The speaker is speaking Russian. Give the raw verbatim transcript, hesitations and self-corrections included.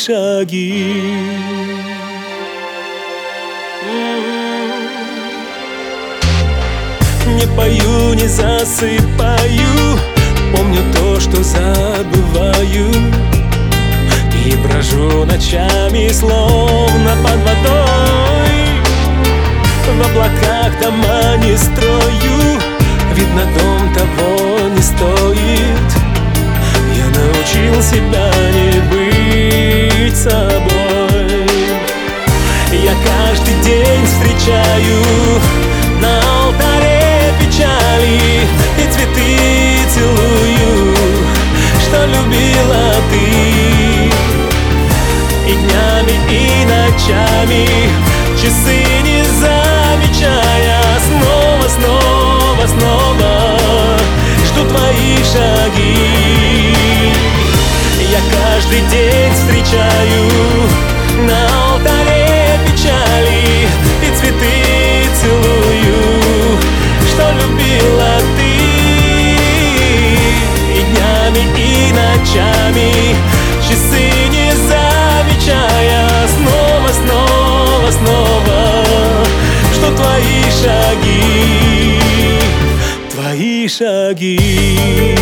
шаги. Не пою, не засыпаю, помню то, что забываю, и брожу ночами, словно под водой. В облаках дома не строю, видно, дом того не стоит. Я научил себя не быть собой. Я каждый день встречаю на алтаре печали и цветы целую, что любила ты. И днями, и ночами, часы не замечая, снова, снова, снова жду твои шаги. Я каждый день встречаю на алтаре печали и цветы целую, что любила ты. И днями, и ночами, часы не замечая, снова, снова, снова жду твои шаги, твои шаги.